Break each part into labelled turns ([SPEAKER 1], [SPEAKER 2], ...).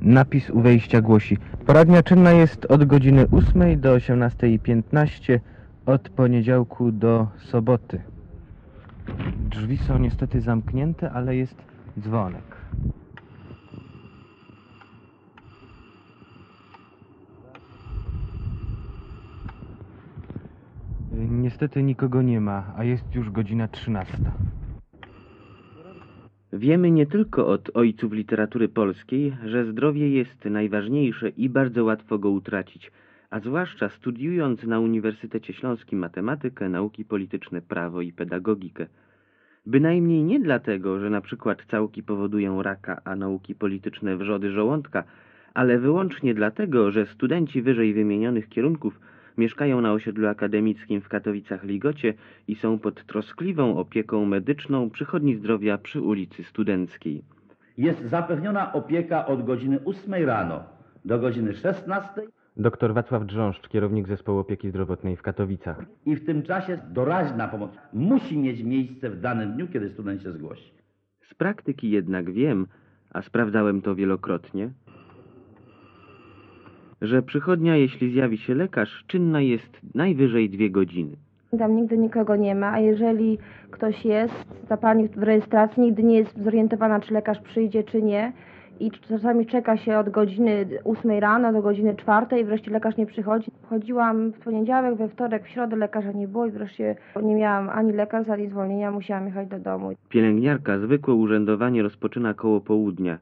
[SPEAKER 1] Napis u wejścia głosi: poradnia czynna jest od godziny 8 do 18:15 od poniedziałku do soboty. Drzwi są niestety zamknięte, ale jest dzwonek. Niestety nikogo nie ma, a jest już godzina 13.
[SPEAKER 2] Wiemy nie tylko od ojców literatury polskiej, że zdrowie jest najważniejsze i bardzo łatwo go utracić, a zwłaszcza studiując na Uniwersytecie Śląskim matematykę, nauki polityczne, prawo i pedagogikę. Bynajmniej nie dlatego, że na przykład całki powodują raka, a nauki polityczne wrzody żołądka, ale wyłącznie dlatego, że studenci wyżej wymienionych kierunków mieszkają na osiedlu akademickim w Katowicach-Ligocie i są pod troskliwą opieką medyczną Przychodni Zdrowia przy ulicy Studenckiej.
[SPEAKER 3] Jest zapewniona opieka od godziny 8 rano do godziny 16
[SPEAKER 1] Dr Wacław Drząszcz, kierownik Zespołu Opieki Zdrowotnej w Katowicach.
[SPEAKER 3] i w tym czasie doraźna pomoc musi mieć miejsce w danym dniu, kiedy student się zgłosi.
[SPEAKER 2] Z praktyki jednak wiem, a sprawdzałem to wielokrotnie, że przychodnia, jeśli zjawi się lekarz, czynna jest najwyżej 2 godziny.
[SPEAKER 4] Tam nigdy nikogo nie ma, a jeżeli ktoś jest, ta pani w rejestracji nigdy nie jest zorientowana, czy lekarz przyjdzie, czy nie. I czasami czeka się od godziny 8 rano do godziny 4 i wreszcie lekarz nie przychodzi. Chodziłam w poniedziałek, we wtorek, w środę lekarza nie było i wreszcie nie miałam ani lekarza, ani zwolnienia, musiałam jechać do domu.
[SPEAKER 2] Pielęgniarka zwykłe urzędowanie rozpoczyna koło południa.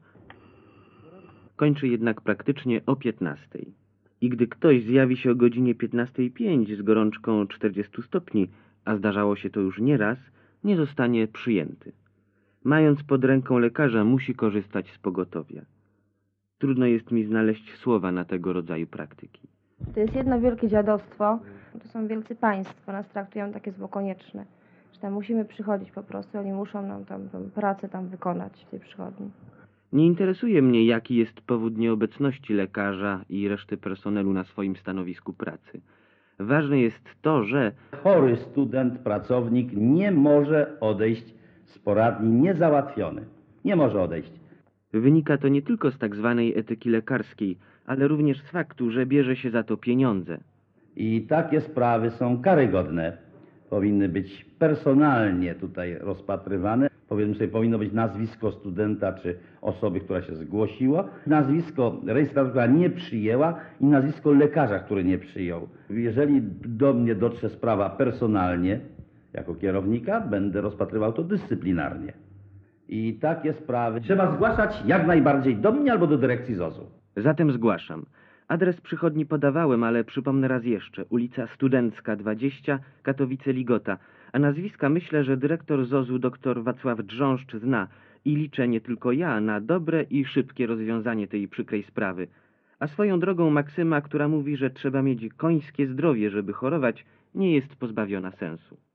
[SPEAKER 2] Kończy jednak praktycznie o 15. I gdy ktoś zjawi się o godzinie 15:05 z gorączką 40 stopni, a zdarzało się to już nieraz, nie zostanie przyjęty. Mając pod ręką lekarza, musi korzystać z pogotowia. Trudno jest mi znaleźć słowa na tego rodzaju praktyki.
[SPEAKER 4] To jest jedno wielkie dziadostwo. To są wielcy państwo, nas traktują takie zło konieczne. Że tam musimy przychodzić po prostu, oni muszą nam tam pracę tam wykonać w tej przychodni.
[SPEAKER 2] Nie interesuje mnie, jaki jest powód nieobecności lekarza i reszty personelu na swoim stanowisku pracy. Ważne jest to, że
[SPEAKER 3] Chory student, pracownik nie może odejść z poradni niezałatwiony. Nie może odejść.
[SPEAKER 2] wynika to nie tylko z tak zwanej etyki lekarskiej, ale również z faktu, że bierze się za to pieniądze.
[SPEAKER 3] I takie sprawy są karygodne. Powinny być personalnie tutaj rozpatrywane. Powiedzmy sobie, powinno być nazwisko studenta czy osoby, która się zgłosiła, nazwisko rejestratora, która nie przyjęła i nazwisko lekarza, który nie przyjął. Jeżeli do mnie dotrze sprawa personalnie, jako kierownika, będę rozpatrywał to dyscyplinarnie. I takie sprawy trzeba zgłaszać jak najbardziej do mnie albo do dyrekcji ZOZ-u.
[SPEAKER 2] Zatem zgłaszam. Adres przychodni podawałem, ale przypomnę raz jeszcze. Ulica Studencka 20, Katowice-Ligota. A nazwiska myślę, że dyrektor ZOZ-u dr Wacław Drząszcz zna i liczę nie tylko ja na dobre i szybkie rozwiązanie tej przykrej sprawy. A swoją drogą maksyma, która mówi, że trzeba mieć końskie zdrowie, żeby chorować, nie jest pozbawiona sensu.